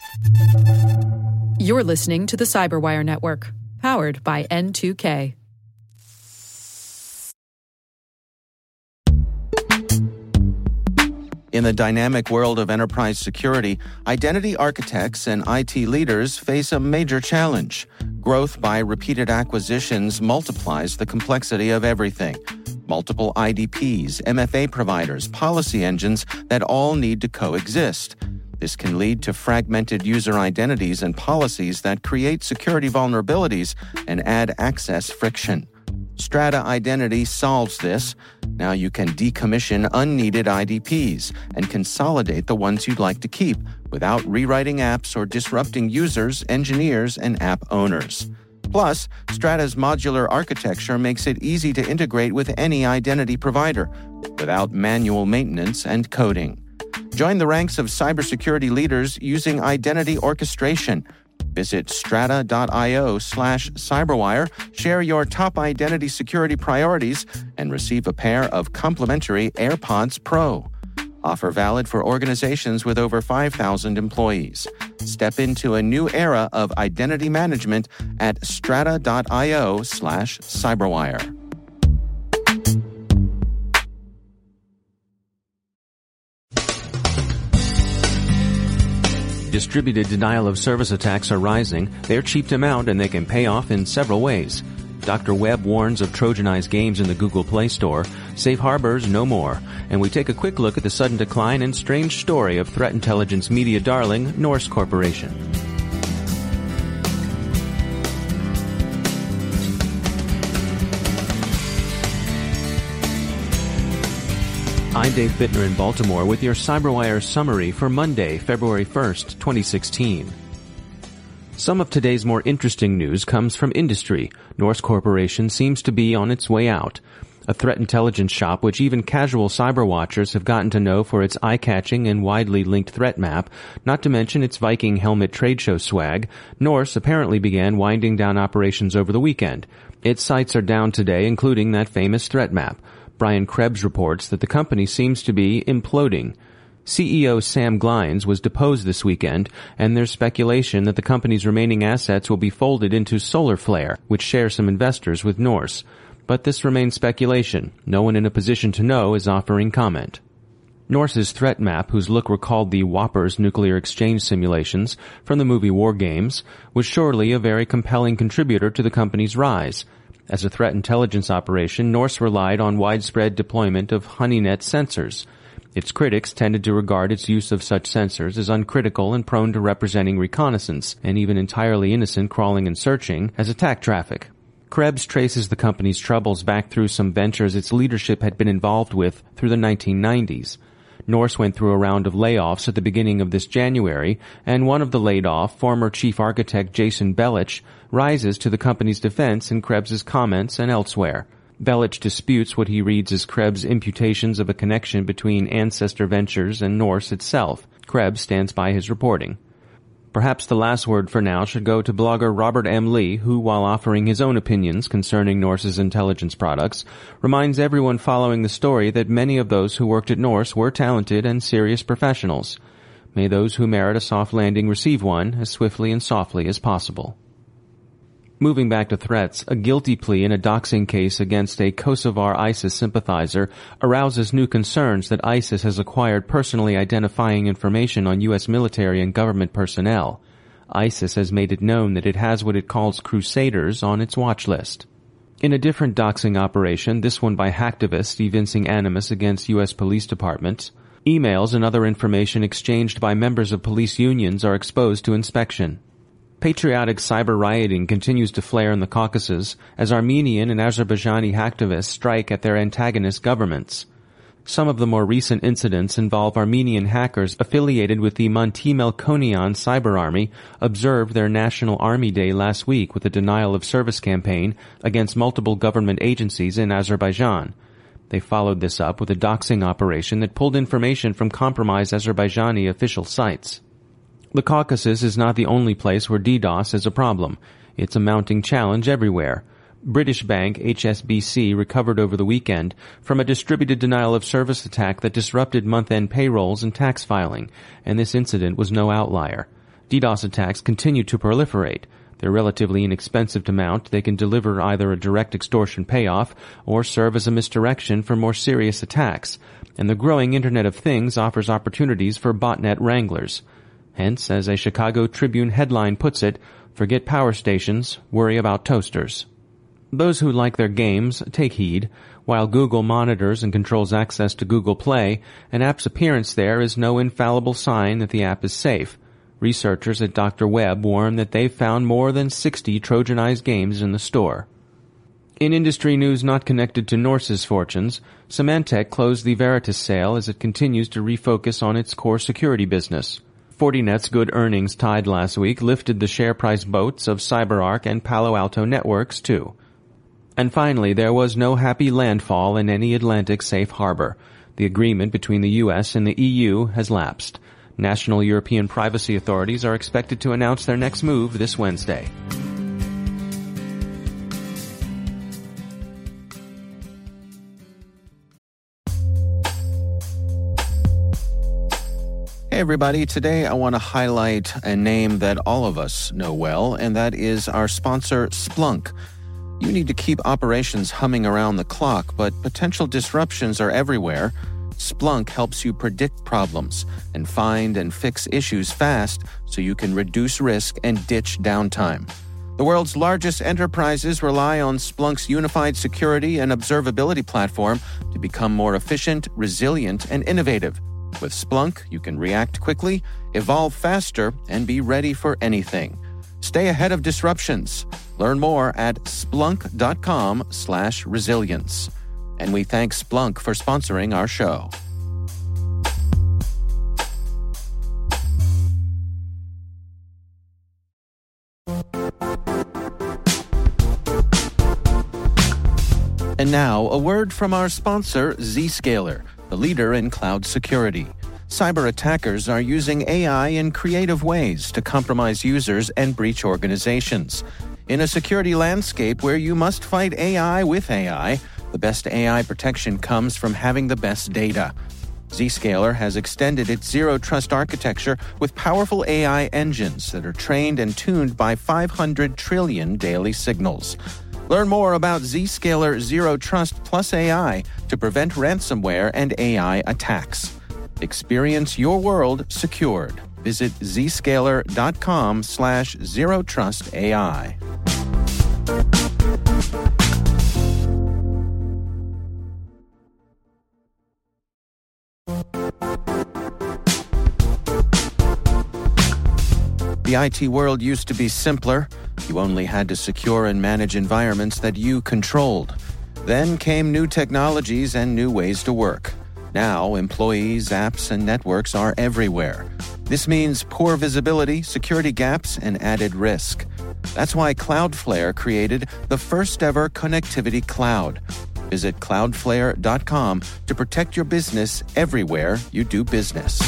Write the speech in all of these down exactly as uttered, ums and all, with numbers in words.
You're listening to the Cyberwire Network, powered by N two K. In the dynamic world of enterprise security, identity architects and I T leaders face a major challenge. Growth by repeated acquisitions multiplies the complexity of everything. Multiple I D Ps, M F A providers, policy engines that all need to coexist. This can lead to fragmented user identities and policies that create security vulnerabilities and add access friction. Strata Identity solves this. Now you can decommission unneeded I D Ps and consolidate the ones you'd like to keep without rewriting apps or disrupting users, engineers, and app owners. Plus, Strata's modular architecture makes it easy to integrate with any identity provider without manual maintenance and coding. Join the ranks of cybersecurity leaders using identity orchestration. Visit strata.io slash cyberwire, share your top identity security priorities, and receive a pair of complimentary AirPods Pro. Offer valid for organizations with over five thousand employees. Step into a new era of identity management at strata.io slash cyberwire. Distributed denial-of-service attacks are rising. They're cheap to mount, and they can pay off in several ways. Doctor Webb warns of Trojanized games in the Google Play Store. Safe harbors no more. And we take a quick look at the sudden decline and strange story of threat intelligence media darling Norse Corporation. I'm Dave Bittner in Baltimore with your CyberWire summary for Monday, February first, twenty sixteen. Some of today's more interesting news comes from industry. Norse Corporation seems to be on its way out. A threat intelligence shop which even casual cyber watchers have gotten to know for its eye-catching and widely linked threat map, not to mention its Viking helmet trade show swag, Norse apparently began winding down operations over the weekend. Its sites are down today, including that famous threat map. Brian Krebs reports that the company seems to be imploding. C E O Sam Glines was deposed this weekend, and there's speculation that the company's remaining assets will be folded into SolarFlare, which shares some investors with Norse. But this remains speculation. No one in a position to know is offering comment. Norse's threat map, whose look recalled the Whoppers nuclear exchange simulations from the movie War Games, was surely a very compelling contributor to the company's rise. As a threat intelligence operation, Norse relied on widespread deployment of HoneyNet sensors. Its critics tended to regard its use of such sensors as uncritical and prone to representing reconnaissance, and even entirely innocent crawling and searching, as attack traffic. Krebs traces the company's troubles back through some ventures its leadership had been involved with through the nineteen nineties. Norse went through a round of layoffs at the beginning of this January, and one of the laid-off, former chief architect Jason Belich, rises to the company's defense in Krebs's comments and elsewhere. Belich disputes what he reads as Krebs' imputations of a connection between Ancestor Ventures and Norse itself. Krebs stands by his reporting. Perhaps the last word for now should go to blogger Robert M. Lee, who, while offering his own opinions concerning Norse's intelligence products, reminds everyone following the story that many of those who worked at Norse were talented and serious professionals. May those who merit a soft landing receive one as swiftly and softly as possible. Moving back to threats, a guilty plea in a doxing case against a Kosovar ISIS sympathizer arouses new concerns that ISIS has acquired personally identifying information on U S military and government personnel. ISIS has made it known that it has what it calls crusaders on its watch list. In a different doxing operation, this one by hacktivists evincing animus against U S police departments, emails and other information exchanged by members of police unions are exposed to inspection. Patriotic cyber rioting continues to flare in the Caucasus as Armenian and Azerbaijani hacktivists strike at their antagonist governments. Some of the more recent incidents involve Armenian hackers affiliated with the Monty Melkonian cyber army observed their National Army Day last week with a denial-of-service campaign against multiple government agencies in Azerbaijan. They followed this up with a doxing operation that pulled information from compromised Azerbaijani official sites. The Caucasus is not the only place where DDoS is a problem. It's a mounting challenge everywhere. British bank H S B C recovered over the weekend from a distributed denial-of-service attack that disrupted month-end payrolls and tax filing, and this incident was no outlier. DDoS attacks continue to proliferate. They're relatively inexpensive to mount. They can deliver either a direct extortion payoff or serve as a misdirection for more serious attacks. And the growing Internet of Things offers opportunities for botnet wranglers. Hence, as a Chicago Tribune headline puts it, forget power stations, worry about toasters. Those who like their games take heed. While Google monitors and controls access to Google Play, an app's appearance there is no infallible sign that the app is safe. Researchers at Doctor Web warn that they've found more than sixty Trojanized games in the store. In industry news not connected to Norse's fortunes, Symantec closed the Veritas sale as it continues to refocus on its core security business. Fortinet's good earnings tied last week lifted the share price boats of CyberArk and Palo Alto Networks, too. And finally, there was no happy landfall in any Atlantic safe harbor. The agreement between the U S and the E U has lapsed. National European privacy authorities are expected to announce their next move this Wednesday. Hey everybody, today I want to highlight a name that all of us know well, and that is our sponsor, Splunk. You need to keep operations humming around the clock, but potential disruptions are everywhere. Splunk helps you predict problems and find and fix issues fast so you can reduce risk and ditch downtime. The world's largest enterprises rely on Splunk's unified security and observability platform to become more efficient, resilient, and innovative. With Splunk, you can react quickly, evolve faster, and be ready for anything. Stay ahead of disruptions. Learn more at splunk.com slash resilience. And we thank Splunk for sponsoring our show. And now, a word from our sponsor, Zscaler, the leader in cloud security. Cyber attackers are using A I in creative ways to compromise users and breach organizations. In a security landscape where you must fight A I with A I, the best A I protection comes from having the best data. Zscaler has extended its Zero Trust architecture with powerful A I engines that are trained and tuned by five hundred trillion daily signals. Learn more about Zscaler Zero Trust plus A I to prevent ransomware and A I attacks. Experience your world secured. Visit zscaler.com slash zero trust AI. The I T world used to be simpler. You only had to secure and manage environments that you controlled. Then came new technologies and new ways to work. Now, employees, apps, and networks are everywhere. This means poor visibility, security gaps, and added risk. That's why Cloudflare created the first-ever connectivity cloud. Visit cloudflare dot com to protect your business everywhere you do business.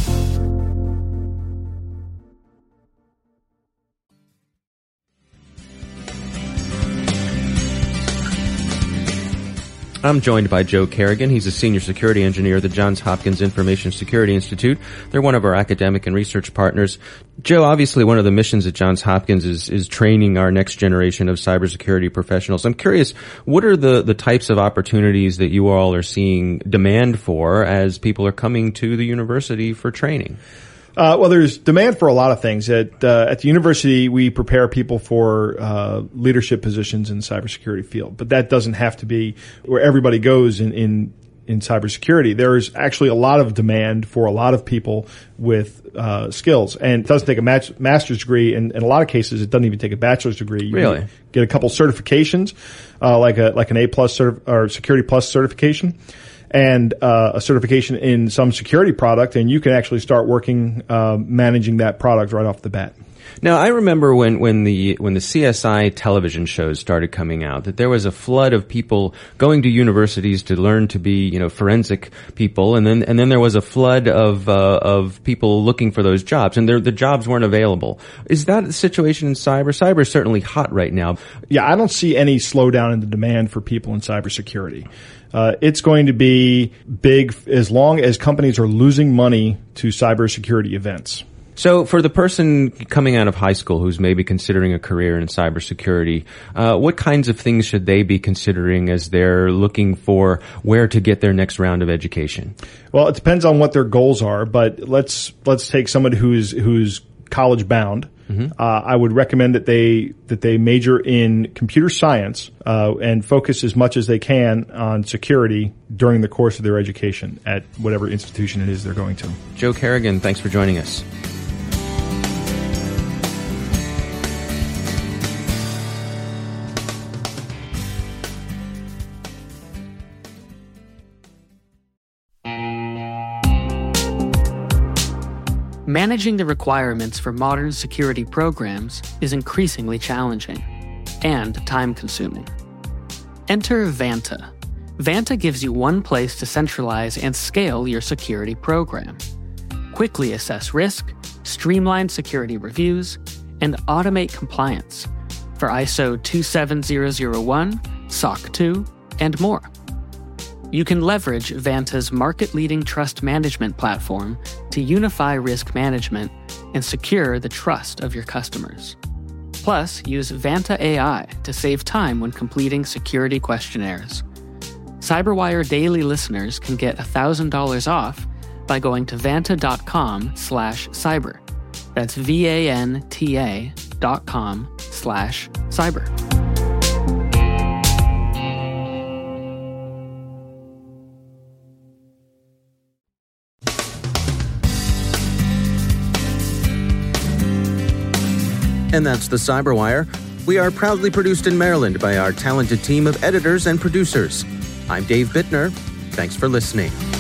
I'm joined by Joe Kerrigan. He's a senior security engineer at the Johns Hopkins Information Security Institute. They're one of our academic and research partners. Joe, obviously one of the missions at Johns Hopkins is, is training our next generation of cybersecurity professionals. I'm curious, what are the, the types of opportunities that you all are seeing demand for as people are coming to the university for training? Uh, well, there's demand for a lot of things. At uh, at the university, we prepare people for uh, leadership positions in the cybersecurity field, but that doesn't have to be where everybody goes in, in, in cybersecurity. There is actually a lot of demand for a lot of people with uh, skills, and it doesn't take a match, master's degree. And in a lot of cases, it doesn't even take a bachelor's degree. You really? Get a couple certifications, uh, like a like an A plus certif- or Security Plus certification. And uh, a certification in some security product, and you can actually start working uh, managing that product right off the bat. Now, I remember when, when the when the C S I television shows started coming out, that there was a flood of people going to universities to learn to be, you know, forensic people, and then and then there was a flood of uh, of people looking for those jobs, and the jobs weren't available. Is that the situation in cyber? Cyber is certainly hot right now. Yeah, I don't see any slowdown in the demand for people in cybersecurity. Uh, it's going to be big as long as companies are losing money to cybersecurity events. So for the person coming out of high school who's maybe considering a career in cybersecurity, uh, what kinds of things should they be considering as they're looking for where to get their next round of education? Well, it depends on what their goals are, but let's let's take somebody who's who's college bound. Mm-hmm. Uh, I would recommend that they that they major in computer science uh, and focus as much as they can on security during the course of their education at whatever institution it is they're going to. Joe Carrigan, thanks for joining us. Managing the requirements for modern security programs is increasingly challenging and time-consuming. Enter Vanta. Vanta gives you one place to centralize and scale your security program. Quickly assess risk, streamline security reviews, and automate compliance for I S O two seven zero zero one, S O C two, and more. You can leverage Vanta's market-leading trust management platform to unify risk management and secure the trust of your customers. Plus, use Vanta A I to save time when completing security questionnaires. CyberWire Daily listeners can get one thousand dollars off by going to vanta.com slash cyber. That's V-A-N-T-A dot com slash cyber. And that's the Cyberwire. We are proudly produced in Maryland by our talented team of editors and producers. I'm Dave Bittner. Thanks for listening.